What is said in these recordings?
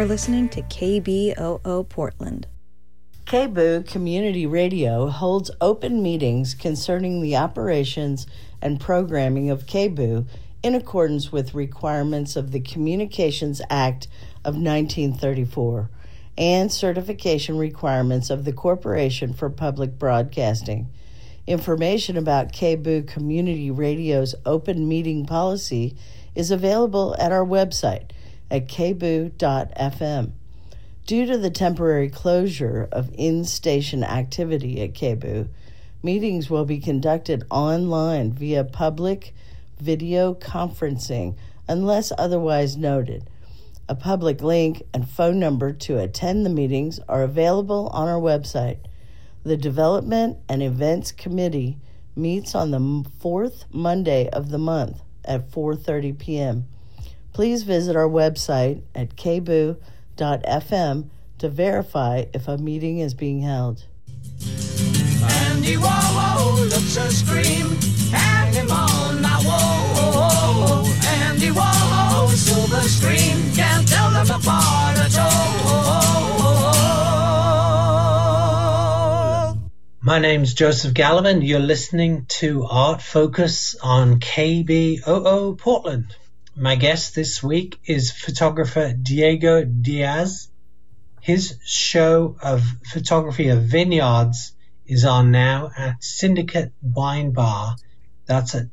You're listening to KBOO Portland. KBOO Community Radio holds open meetings concerning the operations and programming of KBOO in accordance with requirements of the Communications Act of 1934 and certification requirements of the Corporation for Public Broadcasting. Information about KBOO Community Radio's open meeting policy is available at our website at kboo.fm. Due to the temporary closure of in-station activity at KBOO, meetings will be conducted online via public video conferencing unless otherwise noted. A public link and phone number to attend the meetings are available on our website. The Development and Events Committee meets on the fourth Monday of the month at 4:30 p.m. Please visit our website at kboo.fm to verify if a meeting is being held. Andy Warhol looks a scream, hang him on my wall. Andy Warhol, silver screen, can't tell them apart at all. My name's Joseph Gallivan. You're listening to Art Focus on KBOO Portland. My guest this week is photographer Diego Diaz. His show of photography of vineyards is on now at Syndicate Wine Bar. That's at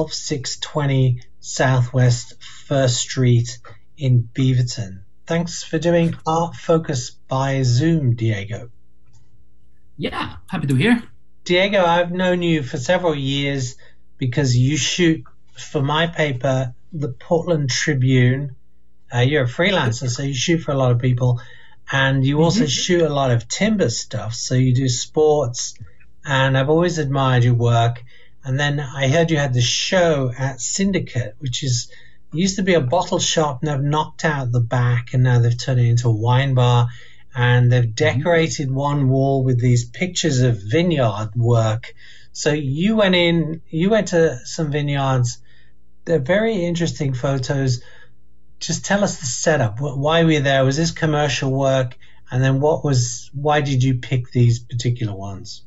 12620 Southwest 1st Street in Beaverton. Thanks for doing Art Focus by Zoom, Diego. Yeah, happy to hear. Diego, I've known you for several years because you shoot for my paper, the Portland Tribune. You're a freelancer, so you shoot for a lot of people. And you also shoot a lot of timber stuff, so you do sports. And I've always admired your work. And then I heard you had the show at Syndicate, which used to be a bottle shop, and they've knocked out the back, and now they've turned it into a wine bar. And they've decorated one wall with these pictures of vineyard work. So you went to some vineyards. They're very interesting photos. Just tell us the setup. Why were you there? Was this commercial work? And then why did you pick these particular ones?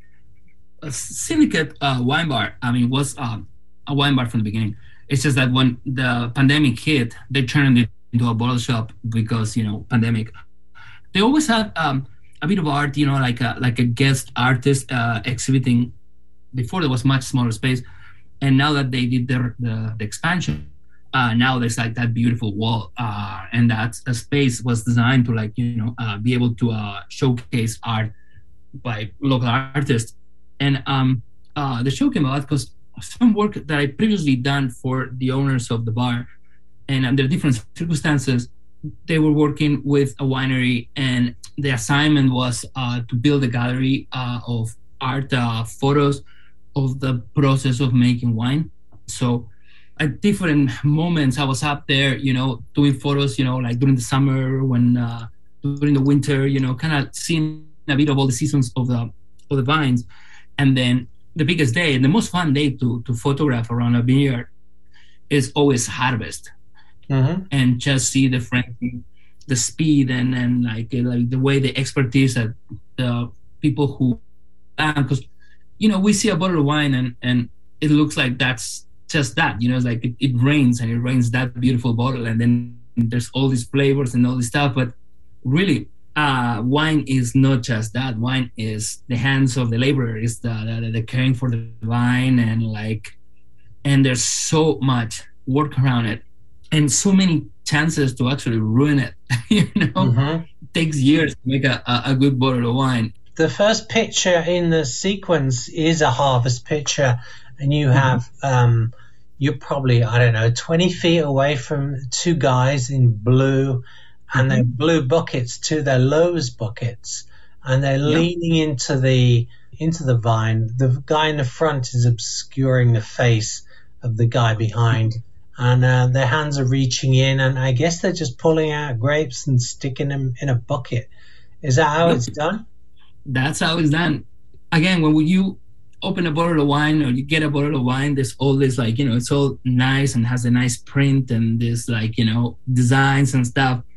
Syndicate Wine Bar, was a wine bar from the beginning. It's just that when the pandemic hit, they turned it into a bottle shop because, pandemic. They always had a bit of art, like a guest artist exhibiting. Before there was much smaller space. And now that they did the expansion, now there's like that beautiful wall, and that space was designed to be able to showcase art by local artists. And the show came about because some work that I previously done for the owners of the bar, and under different circumstances, they were working with a winery, and the assignment was to build a gallery of art photos of the process of making wine. So at different moments, I was up there, doing photos, like during the summer, when during the winter, kind of seeing a bit of all the seasons of the vines. And then the biggest day and the most fun day to photograph around a vineyard is always harvest, and just see the speed and like the way the expertise that the people who, because we see a bottle of wine and it looks like that's just that, it's like it rains and it rains that beautiful bottle, and then there's all these flavors and all this stuff. But really, wine is not just that. Wine is the hands of the laborer, is the caring for the vine, and there's so much work around it and so many chances to actually ruin it. It takes years to make a good bottle of wine. The first picture in the sequence is a harvest picture, and you have, you're probably, 20 feet away from two guys in blue, and they're blue buckets too. They're Lowe's buckets, and they're leaning into the vine. The guy in the front is obscuring the face of the guy behind, and their hands are reaching in, and I guess they're just pulling out grapes and sticking them in a bucket. Is that how it's done? That's how it's done. Again, when you open a bottle of wine or you get a bottle of wine, there's all this it's all nice and has a nice print and this designs and stuff.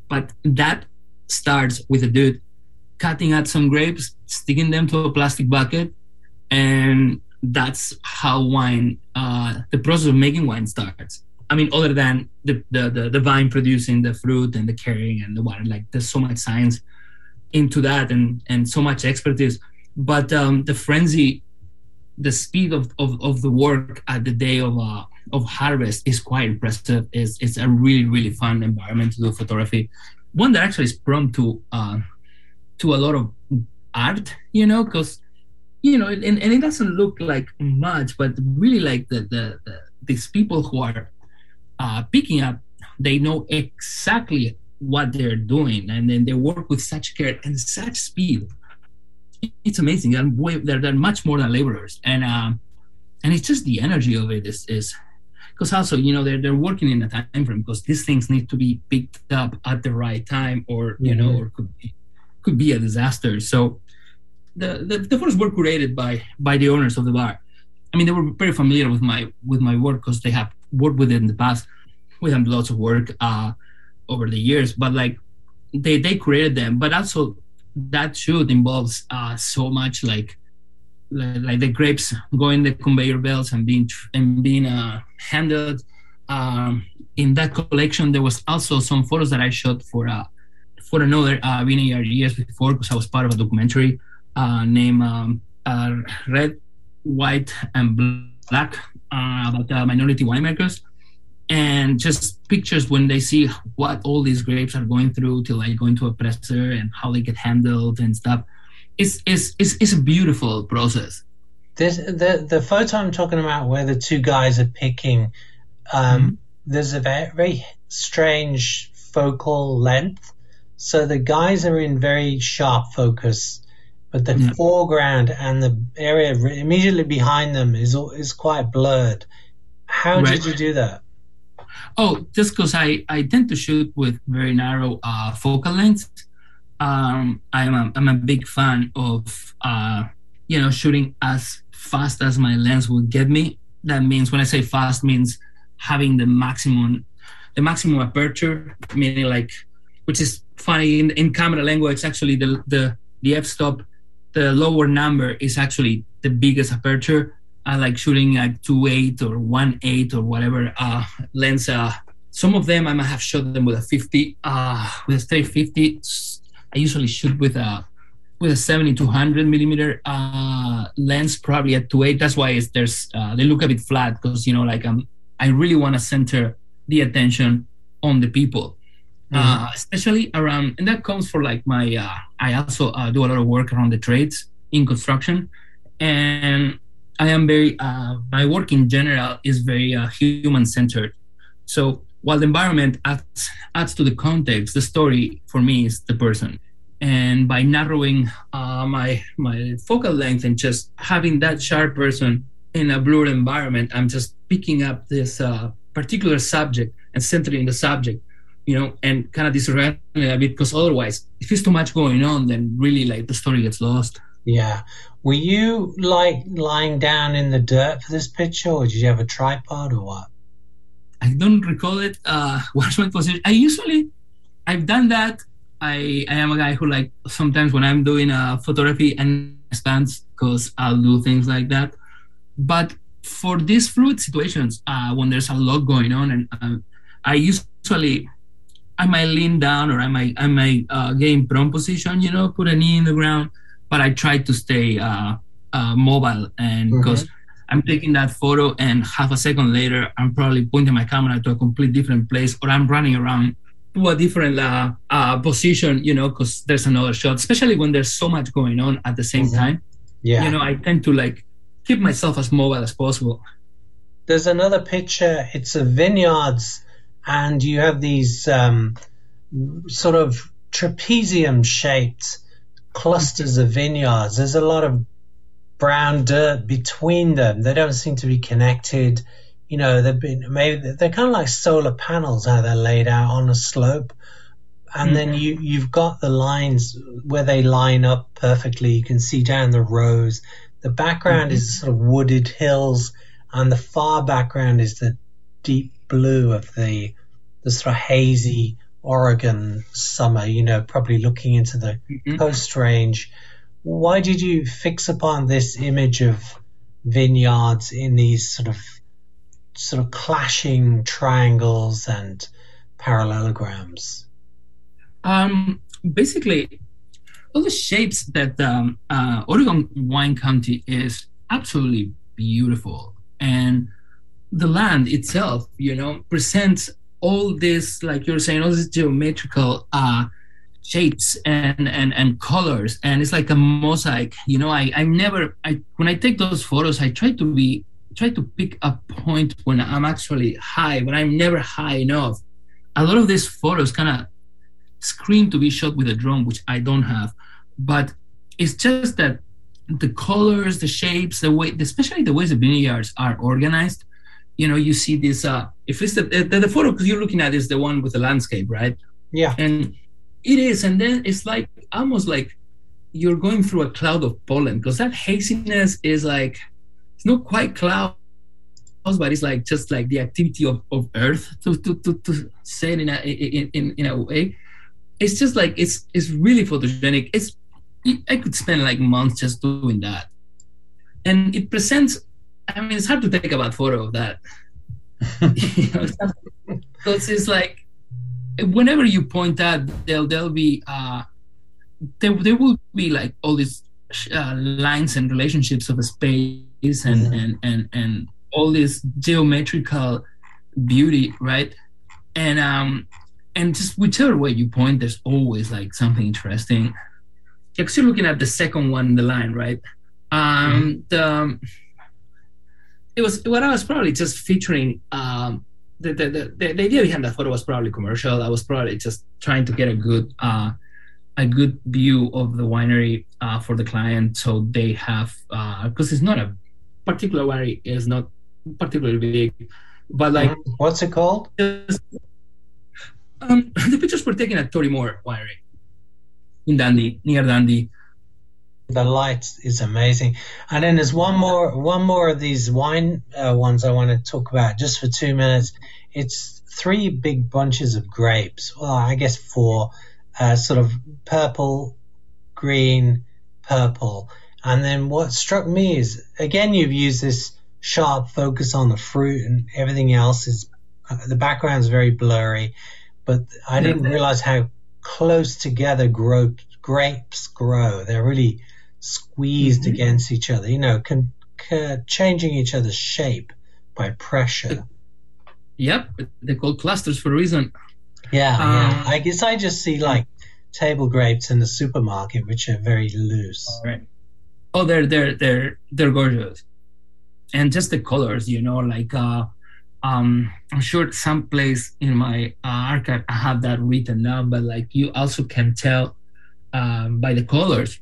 But that starts with a dude cutting out some grapes, sticking them to a plastic bucket, and that's how wine, the process of making wine starts. I mean, other than the vine producing the fruit and the carrying and the water, like there's so much science into that and so much expertise. But the frenzy, the speed of the work at the day of harvest is quite impressive. It's a really, really fun environment to do photography. One that actually is prone to a lot of art, because and it doesn't look like much, but really like these people who are picking up, they know exactly what they're doing, and then they work with such care and such speed. It's amazing. They're much more than laborers, and it's just the energy of it is because also they're working in a time frame, because these things need to be picked up at the right time, or or could be a disaster. So the photos were curated by the owners of the bar. I mean, they were very familiar with my work because they have worked with it in the past. We have lots of work over the years, but like they created them. But also that shoot involves so much like the grapes going the conveyor belts and being handled. In that collection, there was also some photos that I shot for another vineyard years before, because I was part of a documentary named Red, White, and Black about minority winemakers. And just pictures when they see what all these grapes are going through till like going to a presser and how they get handled and stuff. It's a beautiful process. The photo I'm talking about where the two guys are picking, there's a very strange focal length. So the guys are in very sharp focus, but the foreground and the area immediately behind them is quite blurred. How did you do that? Oh, just because I tend to shoot with very narrow focal lengths. I'm a big fan of shooting as fast as my lens will get me. That means, when I say fast, means having the maximum aperture, meaning like, which is funny in camera language. Actually, the f-stop, the lower number is actually the biggest aperture. I like shooting at 2.8 or 1.8 or whatever lens. Some of them I might have shot them with a 50, with a straight 50. I usually shoot with a 70-100 millimeter lens, probably at 2.8. That's why they look a bit flat, because I really want to center the attention on the people, especially around, and that comes for like my. I also do a lot of work around the trades in construction, and I am very, my work in general is very human-centered. So while the environment adds to the context, the story for me is the person. And by narrowing my focal length and just having that sharp person in a blurred environment, I'm just picking up this particular subject and centering the subject, and kind of disregarding it a bit, because otherwise, if there's too much going on, then really like the story gets lost. Yeah. Were you like lying down in the dirt for this picture, or did you have a tripod, or what? I don't recall it. What's my position? I've done that. I am a guy who like sometimes when I'm doing photography and stands, because I'll do things like that. But for these fluid situations, when there's a lot going on, and I might lean down, or I might get in prone position, put a knee in the ground. But I try to stay mobile, and because I'm taking that photo, and half a second later, I'm probably pointing my camera to a complete different place, or I'm running around to a different position, because there's another shot, especially when there's so much going on at the same time. Yeah. I tend to like keep myself as mobile as possible. There's another picture. It's of vineyards, and you have these sort of trapezium-shaped clusters of vineyards. There's a lot of brown dirt between them. They don't seem to be connected. They're kind of like solar panels, how they're laid out on a slope. And then you've got the lines where they line up perfectly. You can see down the rows. The background is sort of wooded hills, and the far background is the deep blue of the sort of hazy Oregon summer, probably looking into the Coast Range. Why did you fix upon this image of vineyards in these sort of clashing triangles and parallelograms? Basically, all the shapes that Oregon Wine County is absolutely beautiful, and the land itself, presents all this, like you're saying, all these geometrical shapes and colors, and it's like a mosaic. When I take those photos, I try to pick a point when I'm actually high, but I'm never high enough. A lot of these photos kind of scream to be shot with a drone, which I don't have, but it's just that the colors, the shapes, especially the ways the vineyards are organized. You see this, if it's the photo you're looking at is the one with the landscape, right? Yeah. And it is, and then it's like almost like you're going through a cloud of pollen, because that haziness is like, it's not quite clouds, but it's like just like the activity of Earth, to say it in a way. It's just like it's really photogenic. I could spend like months just doing that, and it presents. I mean, it's hard to take a bad photo of that. Because it's like, whenever you point out, there'll be there will be like all these lines and relationships of a space and all this geometrical beauty, right? And just whichever way you point, there's always like something interesting. Because you're looking at the second one in the line, right? It was what I was probably just featuring. The idea behind that photo was probably commercial. I was probably just trying to get a good view of the winery for the client, so they have, because it's not a particular winery, it's not particularly big, but like, what's it called? The pictures were taken at Torrymore Winery in Dundee, near Dundee. The light is amazing. And then there's one more of these wine ones I want to talk about just for 2 minutes. It's 3 big bunches of grapes. Well, I guess 4, sort of purple, green, purple. And then what struck me is, again, you've used this sharp focus on the fruit, and everything else is, the background's very blurry. But I didn't realize how close together grapes grow. They're really squeezed against each other, changing each other's shape by pressure. Yep, they're called clusters for a reason. Yeah. I guess I just see like table grapes in the supermarket, which are very loose. Right. Oh, they're gorgeous, and just the colors, like I'm sure someplace in my archive I have that written down, but like you also can tell by the colors.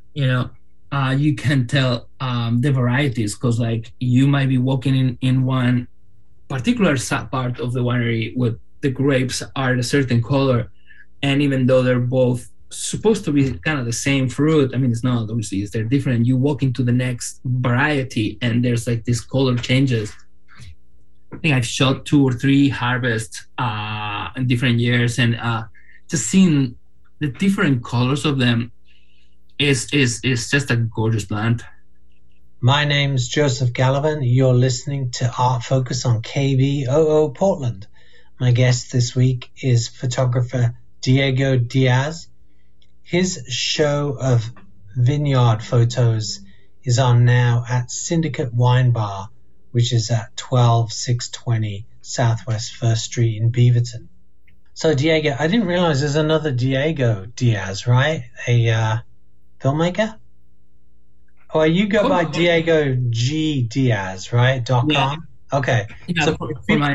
You can tell the varieties, because like you might be walking in one particular part of the winery where the grapes are a certain color, and even though they're both supposed to be kind of the same fruit, I mean, it's not, obviously they're different. You walk into the next variety and there's like this color changes. I think I've shot 2 or 3 harvests in different years, and just seeing the different colors of them is just a gorgeous plant. My name's Joseph Gallivan. You're listening to Art Focus on KBOO Portland. My guest this week is photographer Diego Diaz. His show of vineyard photos is on now at Syndicate Wine Bar, which is at 12620 Southwest 1st Street in Beaverton. So Diego, I didn't realize there's another Diego Diaz, right? A filmmaker? Oh, you go by Diego G Diaz, right? .com. Yeah. Okay. Yeah, so for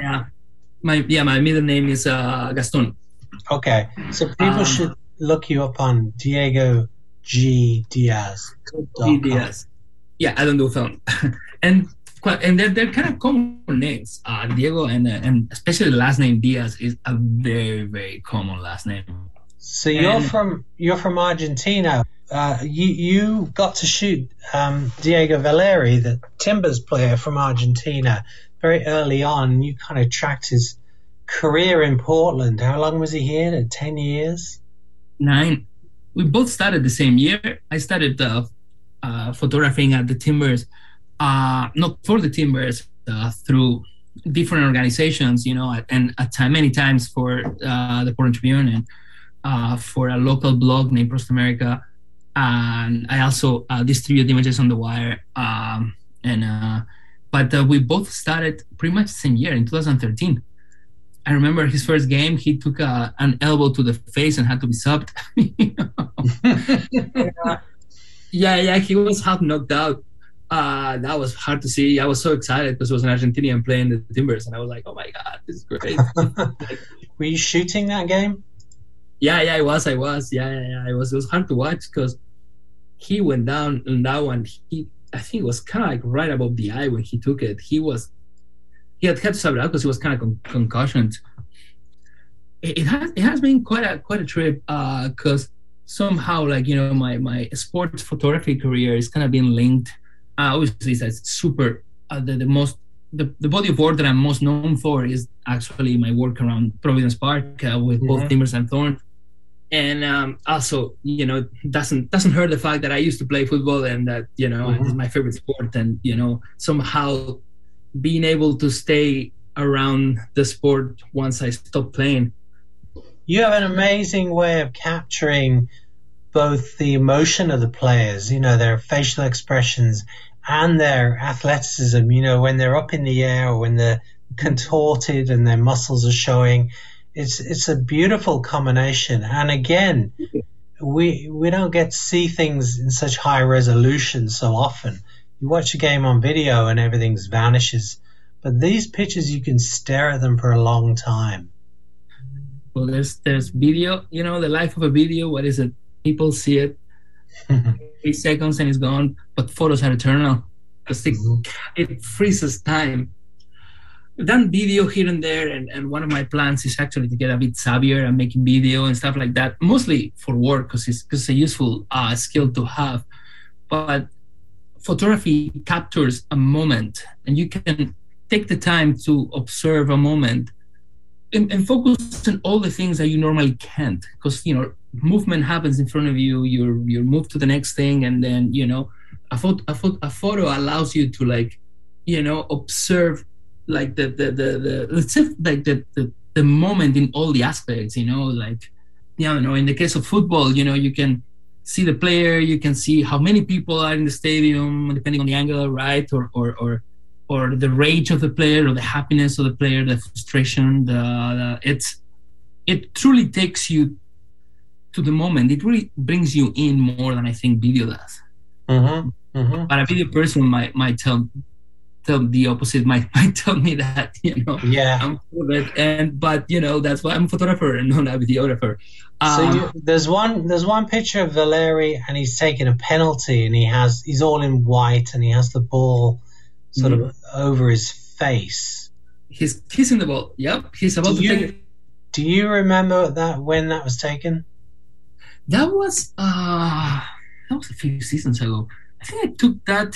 my middle name is Gaston. Okay. So people should look you up on Diego G Diaz. G Diaz. Yeah, I don't do film, and they're kind of common names. Diego and especially the last name Diaz is a very, very common last name. So you're from Argentina. You got to shoot Diego Valeri, the timbers player from Argentina, very early on. You kind of tracked his career in Portland. How long was he here? 10 years? 9. We both started the same year. I started photographing at the Timbers, not for the Timbers, through different organizations, and many times for the Portland Tribune and for a local blog named Prost America. And I also distribute images on The Wire. But we both started pretty much the same year in 2013. I remember his first game, he took an elbow to the face and had to be subbed. Yeah, he was half knocked out. That was hard to see. I was so excited because it was an Argentinian playing the Timbers, and I was like, oh my God, this is great. Were you shooting that game? Yeah, I was. Yeah, it was hard to watch because he went down on that one. I think it was kind of like right above the eye when he took it. He had to sub it out because he was kind of concussioned. It has been quite a trip because somehow, like, my sports photography career is kind of being linked. Obviously, it's super. The body of work that I'm most known for is actually my work around Providence Park with both Timbers and Thorn. And also, doesn't hurt the fact that I used to play football and that, it's my favorite sport. And, somehow being able to stay around the sport once I stopped playing. You have an amazing way of capturing both the emotion of the players, their facial expressions and their athleticism, when they're up in the air or when they're contorted and their muscles are showing. It's a beautiful combination. And again, we don't get to see things in such high resolution so often. You watch a game on video and everything vanishes. But these pictures, you can stare at them for a long time. Well, there's video, the life of a video. What is it? People see it 8 seconds and it's gone. But photos are eternal because it freezes time. I've done video here and there, and one of my plans is actually to get a bit savvier and making video and stuff like that, mostly for work because it's a useful skill to have. But photography captures a moment, and you can take the time to observe a moment and focus on all the things that you normally can't, because movement happens in front of you. You're moved to the next thing, and then a photo allows you to observe like the moment in all the aspects. In the case of football, you can see the player, you can see how many people are in the stadium, depending on the angle, right? Or the rage of the player, or the happiness of the player, the frustration. It truly takes you to the moment. It really brings you in more than I think video does. But a video person might tell the opposite. Might tell me that I'm full of it, but that's why I'm a photographer and not a videographer. There's one picture of Valeri, and he's taking a penalty, and he's all in white, and he has the ball sort of over his face. He's kissing the ball. Yep, he's about to take it. Do you remember when that was taken? That was a few seasons ago. I think I took that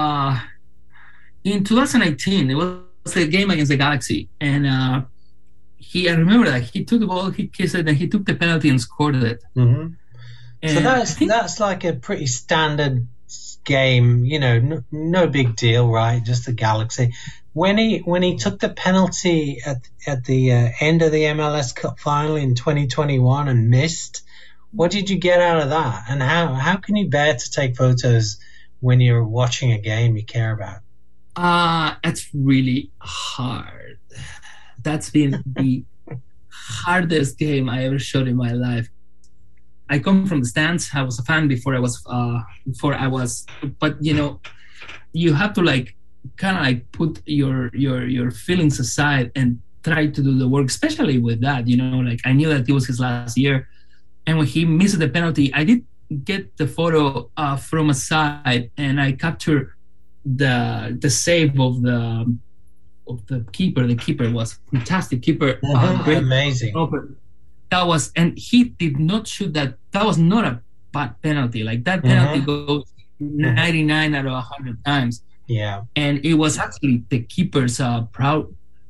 in 2018. It was a game against the Galaxy, and I remember that he took the ball, he kissed it, and he took the penalty and scored it. So that's like a pretty standard game, no big deal, right? Just the Galaxy. When he took the penalty at the end of the MLS Cup final in 2021 and missed, what did you get out of that? And how can you bear to take photos when you're watching a game you care about? It's really hard. That's been the hardest game I ever shot in my life. I come from the stands. I was a fan before I was, but you have to kind of put your feelings aside and try to do the work, especially with that. I knew that it was his last year, and when he missed the penalty, I did get the photo from a side, and I captured the save of the keeper. The keeper was fantastic. Keeper, great, amazing. That was, and he did not shoot that. That was not a bad penalty. That penalty goes 99 out of 100 times. Yeah. And it was actually the keeper's proud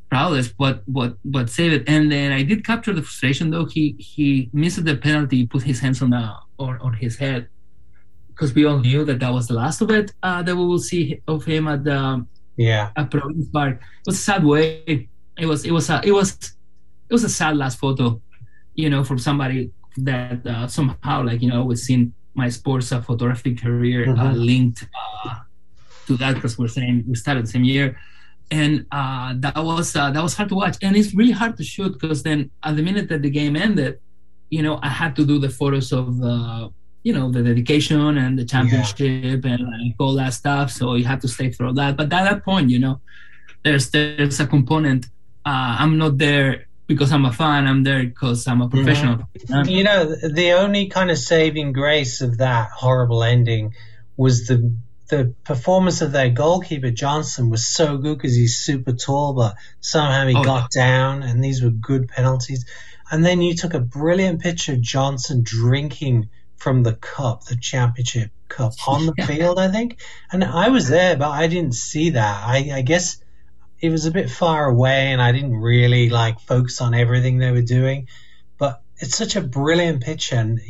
proudest, but save it. And then I did capture the frustration though. He missed the penalty, put his hands on his head, because we all knew that was the last of it that we will see of him at the at Providence Park. It was a sad way. It was a sad last photo, from somebody that somehow we've seen my sports photography career linked to that, because we're saying we started the same year. And that was hard to watch, and it's really hard to shoot, because then at the minute that the game ended, I had to do the photos of the dedication and the championship and all that stuff. So you have to stay through that. But at that point, there's a component. I'm not there because I'm a fan. I'm there because I'm a professional. The only kind of saving grace of that horrible ending was the performance of their goalkeeper. Johnson was so good because he's super tall, but somehow he got down, and these were good penalties. And then you took a brilliant picture of Johnson drinking from the cup, the championship cup, on the field, I think. And I was there, but I didn't see that. I guess it was a bit far away, and I didn't really focus on everything they were doing. But it's such a brilliant picture, and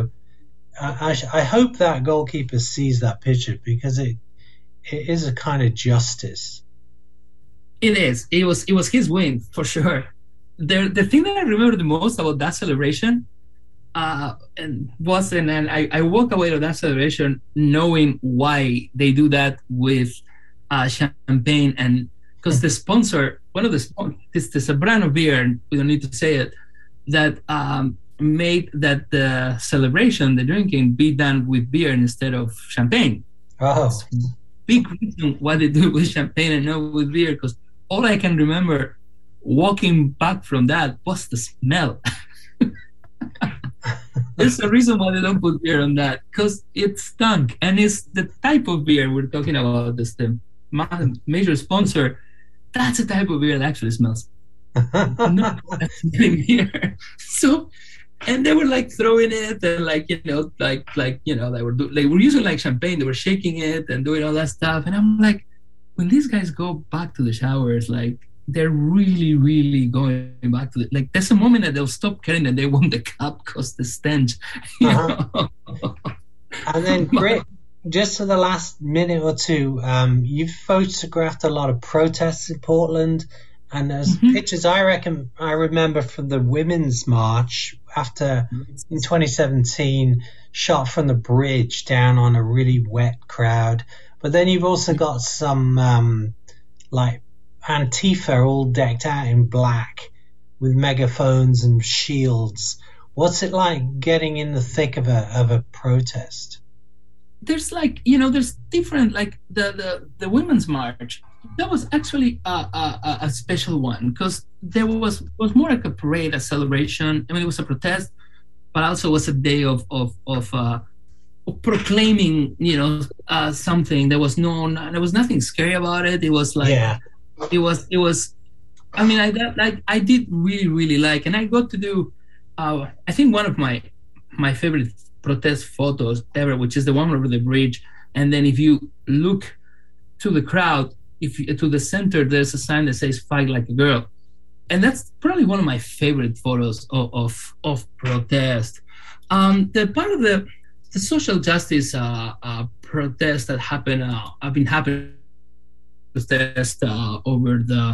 I hope that goalkeeper sees that picture, because it is a kind of justice. It is. It was his win for sure. The thing that I remember the most about that celebration, I walk away to that celebration knowing why they do that with champagne, and because the sponsor, one of the sponsors, there's a brand of beer, and we don't need to say it, that made that the celebration, the drinking, be done with beer instead of champagne. Oh, big reason why they do it with champagne and not with beer, because all I can remember walking back from that was the smell. There's a reason why they don't put beer on that, because it stunk, and it's the type of beer we're talking about. This the major sponsor. That's the type of beer that actually smells. No, that's beer. So. And they were throwing it, and they were using champagne. They were shaking it and doing all that stuff. And I'm like, when these guys go back to the showers, they're really, really going back to it. There's a moment that they'll stop caring that they won the cup because the stench. And then, Rick, just for the last minute or two, you've photographed a lot of protests in Portland. And there's pictures I remember from the Women's March in 2017, shot from the bridge down on a really wet crowd. But then you've also got some Antifa all decked out in black with megaphones and shields. What's it like getting in the thick of a protest? There's there's different, the Women's March. That was actually a special one, because there was more like a parade, a celebration. I mean, it was a protest, but also was a day of proclaiming, something that was known. There was nothing scary about it. It was it was. I mean, I did really, really like, and I got to do. I think one of my favorite protest photos ever, which is the one over the bridge. And then if you look to the crowd, to the center, there's a sign that says "Fight Like a Girl," and that's probably one of my favorite photos of protest. The part of the social justice protest that happened, I've been happening protest over the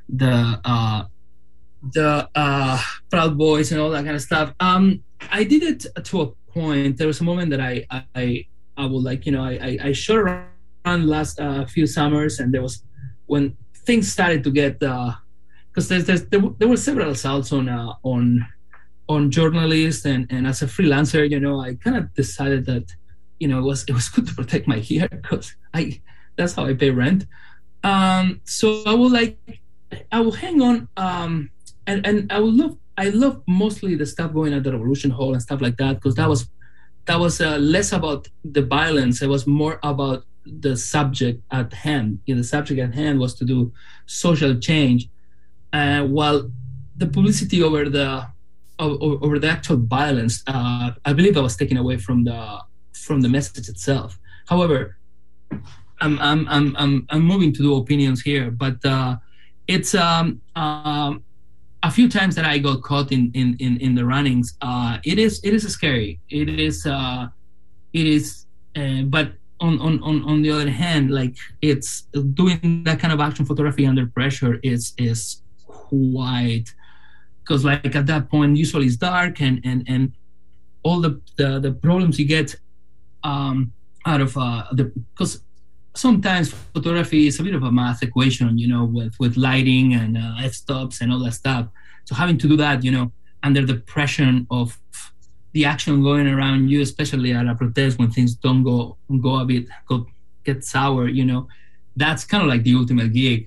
Proud Boys and all that kind of stuff. I did it to a point. There was a moment that I would I showed around last few summers, and there was when things started to get because there were several assaults on journalists, and as a freelancer, I kind of decided that it was good to protect my hair, because that's how I pay rent. So I will hang on, and I love mostly the stuff going at the Revolution Hall and stuff like that, because that was less about the violence. It was more about the subject at hand. The subject at hand was to do social change, while the publicity over the actual violence, I believe I was taken away from the message itself. However, I'm moving to do opinions here, but it's a few times that I got caught in the runnings. It is scary. It is but on the other hand, like, it's doing that kind of action photography under pressure is quite, because like at that point usually it's dark and all the problems you get out of because sometimes photography is a bit of a math equation, with lighting and f-stops and all that stuff. So having to do that, under the pressure of the action going around you, especially at a protest when things don't get sour, that's kind of like the ultimate gig.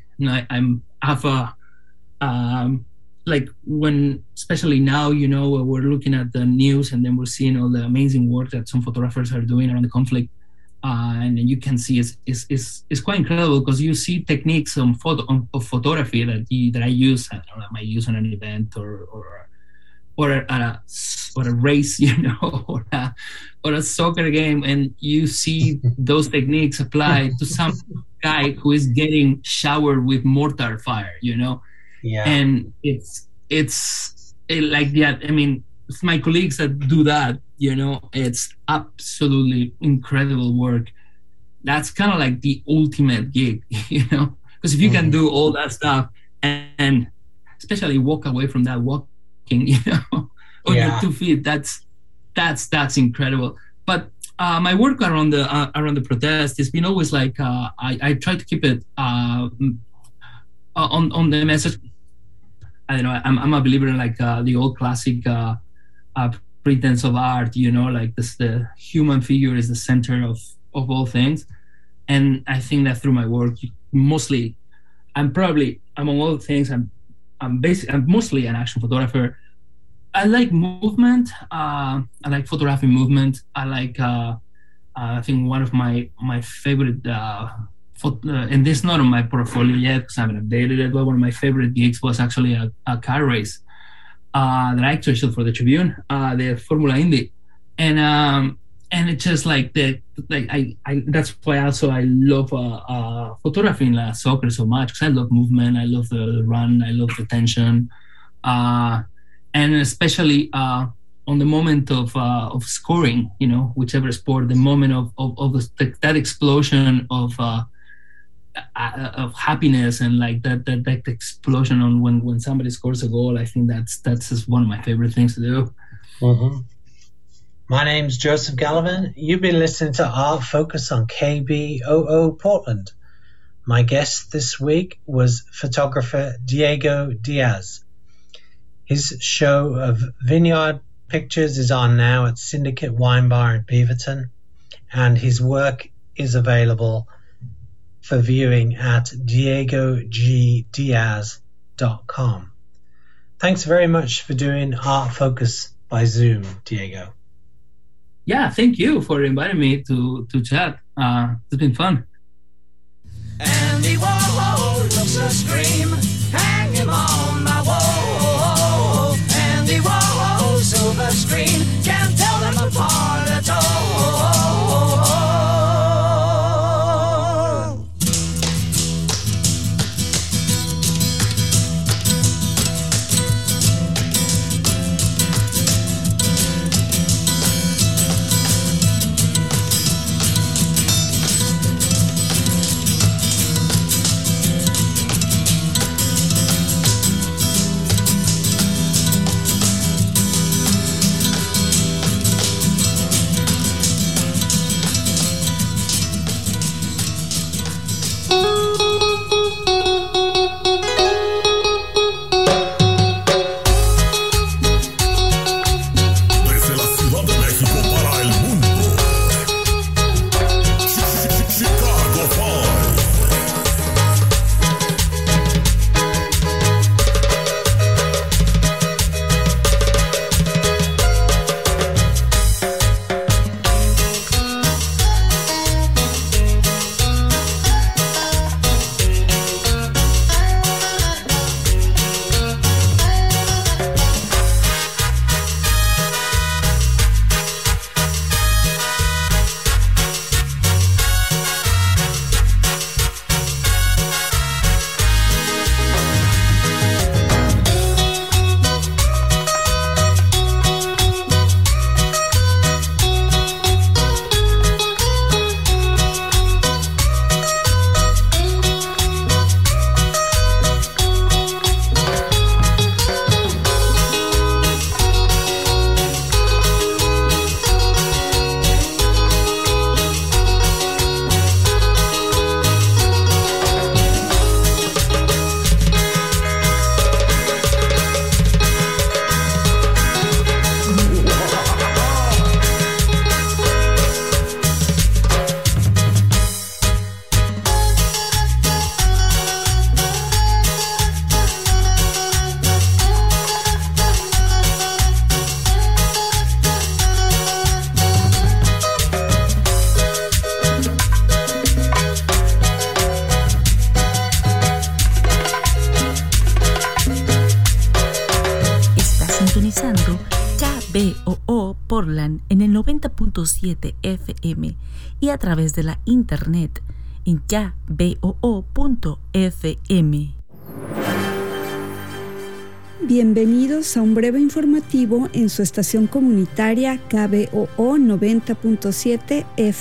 Like when, especially now, we're looking at the news and then we're seeing all the amazing work that some photographers are doing around the conflict. And you can see it's quite incredible, because you see techniques of photography that I use. I don't know, I might use on an event or at a race, or a soccer game, and you see those techniques applied to some guy who is getting showered with mortar fire, Yeah. And it's like that. I mean, it's my colleagues that do that. It's absolutely incredible work. That's kind of like the ultimate gig, because if you can do all that stuff and especially walk away from that walking, on your 2 feet, that's incredible. But my work around the protest has been always like, I try to keep it on the message. I don't know. I'm a believer in like the old classic pretense of art, like this, the human figure is the center of all things. And I think that through my work, mostly, among all things, I'm mostly an action photographer. I like movement. I like photographing movement. I like, I think one of my favorite, and this is not on my portfolio yet because I haven't updated it, but one of my favorite gigs was actually a car race that I actually shot for the Tribune, the Formula Indy, and it's just like that's why also I love photographing soccer so much, because I love movement, I love the run, I love the tension, and especially on the moment of scoring, whichever sport, the moment of that explosion of happiness and like that explosion on when somebody scores a goal. I think that's just one of my favorite things to do. Mm-hmm. My name's Joseph Gallivan. You've been listening to Art Focus on KBOO Portland. My guest this week was photographer Diego Diaz. His show of vineyard pictures is on now at Syndicate Wine Bar in Beaverton, and his work is available for viewing at diegogdiaz.com. Thanks very much for doing Art Focus by Zoom, Diego. Yeah, thank you for inviting me to chat. It's been fun. Andy Warhol looks a scream, hang him on my wall. Andy Warhol, silver screen, can't tell them apart at all. Portland en el 90.7 FM y a través de la internet en kboo.fm. Bienvenidos a un breve informativo en su estación comunitaria KBOO 90.7 FM.